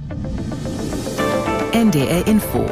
NDR Info.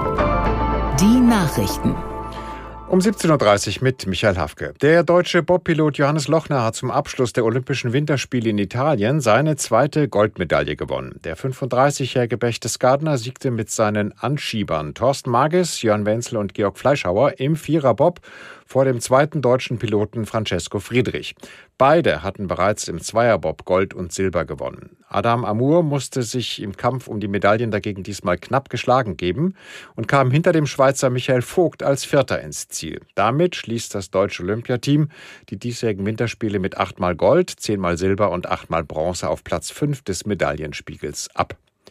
Die Nachrichten. Um 17.30 Uhr mit Michael Hafke. Der deutsche Bobpilot Johannes Lochner hat zum Abschluss der Olympischen Winterspiele in Italien seine zweite Goldmedaille gewonnen. Der 35-jährige Berchtesgadener siegte mit seinen Anschiebern Thorsten Magis, Jörn Wenzel und Georg Fleischhauer im Viererbob vor dem zweiten deutschen Piloten Francesco Friedrich. Beide hatten bereits im Zweierbob Gold und Silber gewonnen. Adam Amour musste sich im Kampf um die Medaillen dagegen diesmal knapp geschlagen geben und kam hinter dem Schweizer Michael Vogt als Vierter ins Ziel. Damit schließt das deutsche Olympiateam die diesjährigen Winterspiele mit 8-mal Gold, 10-mal Silber und 8-mal Bronze auf Platz 5 des Medaillenspiegels ab.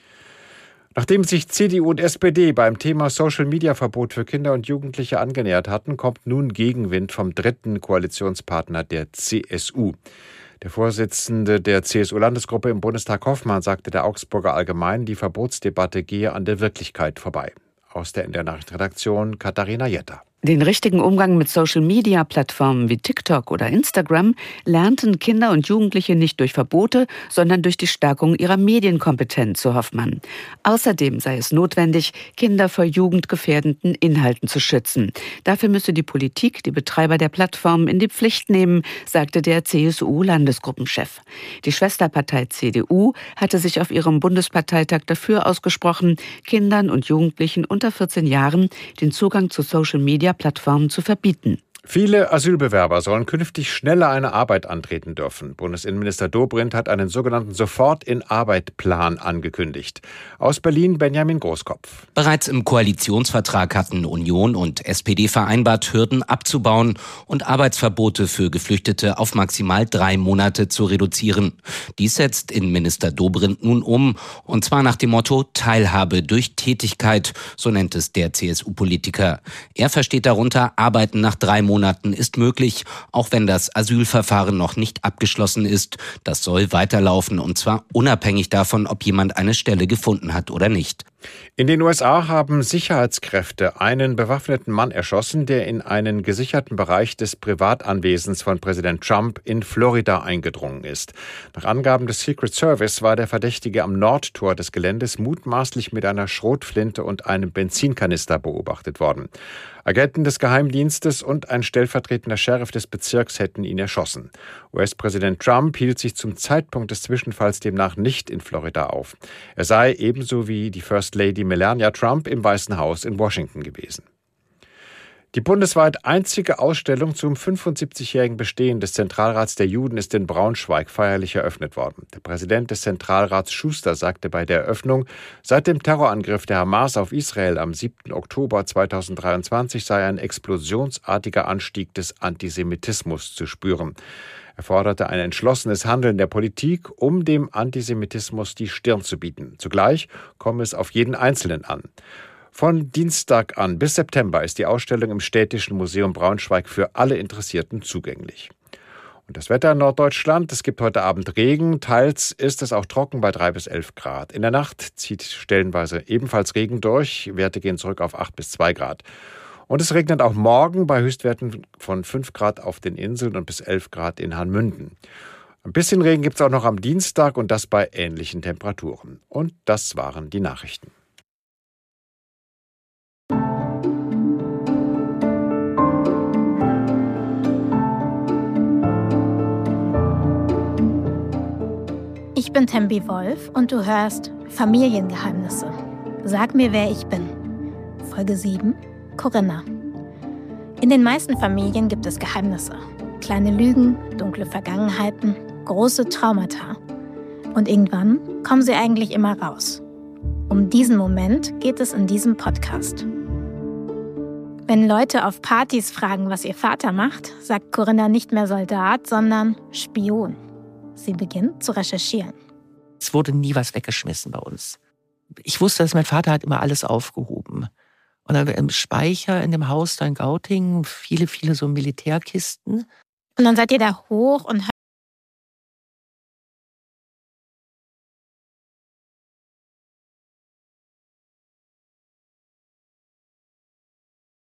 Nachdem sich CDU und SPD beim Thema Social-Media-Verbot für Kinder und Jugendliche angenähert hatten, kommt nun Gegenwind vom dritten Koalitionspartner der CSU. Der Vorsitzende der CSU-Landesgruppe im Bundestag Hoffmann sagte der Augsburger Allgemeinen, die Verbotsdebatte gehe an der Wirklichkeit vorbei. Aus der NDR-Nachrichtenredaktion Katharina Jetter. Den richtigen Umgang mit Social-Media-Plattformen wie TikTok oder Instagram lernten Kinder und Jugendliche nicht durch Verbote, sondern durch die Stärkung ihrer Medienkompetenz, so Hoffmann. Außerdem sei es notwendig, Kinder vor jugendgefährdenden Inhalten zu schützen. Dafür müsse die Politik die Betreiber der Plattformen in die Pflicht nehmen, sagte der CSU-Landesgruppenchef. Die Schwesterpartei CDU hatte sich auf ihrem Bundesparteitag dafür ausgesprochen, Kindern und Jugendlichen unter 14 Jahren den Zugang zu Social-Media-Plattformen zu verbieten. Viele Asylbewerber sollen künftig schneller eine Arbeit antreten dürfen. Bundesinnenminister Dobrindt hat einen sogenannten Sofort-in-Arbeit-Plan angekündigt. Aus Berlin Benjamin Großkopf. Bereits im Koalitionsvertrag hatten Union und SPD vereinbart, Hürden abzubauen und Arbeitsverbote für Geflüchtete auf maximal 3 Monate zu reduzieren. Dies setzt Innenminister Dobrindt nun um, und zwar nach dem Motto Teilhabe durch Tätigkeit, so nennt es der CSU-Politiker. Er versteht darunter, Arbeiten nach 3 Monaten ist möglich, auch wenn das Asylverfahren noch nicht abgeschlossen ist. Das soll weiterlaufen, und zwar unabhängig davon, ob jemand eine Stelle gefunden hat oder nicht. In den USA haben Sicherheitskräfte einen bewaffneten Mann erschossen, der in einen gesicherten Bereich des Privatanwesens von Präsident Trump in Florida eingedrungen ist. Nach Angaben des Secret Service war der Verdächtige am Nordtor des Geländes mutmaßlich mit einer Schrotflinte und einem Benzinkanister beobachtet worden. Agenten des Geheimdienstes und ein stellvertretender Sheriff des Bezirks hätten ihn erschossen. US-Präsident Trump hielt sich zum Zeitpunkt des Zwischenfalls demnach nicht in Florida auf. Er sei ebenso wie die First Lady Melania Trump im Weißen Haus in Washington gewesen. Die bundesweit einzige Ausstellung zum 75-jährigen Bestehen des Zentralrats der Juden ist in Braunschweig feierlich eröffnet worden. Der Präsident des Zentralrats Schuster sagte bei der Eröffnung, seit dem Terrorangriff der Hamas auf Israel am 7. Oktober 2023 sei ein explosionsartiger Anstieg des Antisemitismus zu spüren. Er forderte ein entschlossenes Handeln der Politik, um dem Antisemitismus die Stirn zu bieten. Zugleich komme es auf jeden Einzelnen an. Von Dienstag an bis September ist die Ausstellung im Städtischen Museum Braunschweig für alle Interessierten zugänglich. Und das Wetter in Norddeutschland, es gibt heute Abend Regen, teils ist es auch trocken bei 3 bis 11 Grad. In der Nacht zieht stellenweise ebenfalls Regen durch, Werte gehen zurück auf 8 bis 2 Grad. Und es regnet auch morgen bei Höchstwerten von 5 Grad auf den Inseln und bis 11 Grad in Hanmünden. Ein bisschen Regen gibt es auch noch am Dienstag und das bei ähnlichen Temperaturen. Und das waren die Nachrichten. Ich bin Tembi Wolf und du hörst Familiengeheimnisse. Sag mir, wer ich bin. Folge 7, Corinna. In den meisten Familien gibt es Geheimnisse. Kleine Lügen, dunkle Vergangenheiten, große Traumata. Und irgendwann kommen sie eigentlich immer raus. Um diesen Moment geht es in diesem Podcast. Wenn Leute auf Partys fragen, was ihr Vater macht, sagt Corinna nicht mehr Soldat, sondern Spion. Sie beginnt zu recherchieren. Es wurde nie was weggeschmissen bei uns. Ich wusste, dass mein Vater hat immer alles aufgehoben. Und dann im Speicher in dem Haus da in Gauting viele so Militärkisten. Und dann seid ihr da hoch und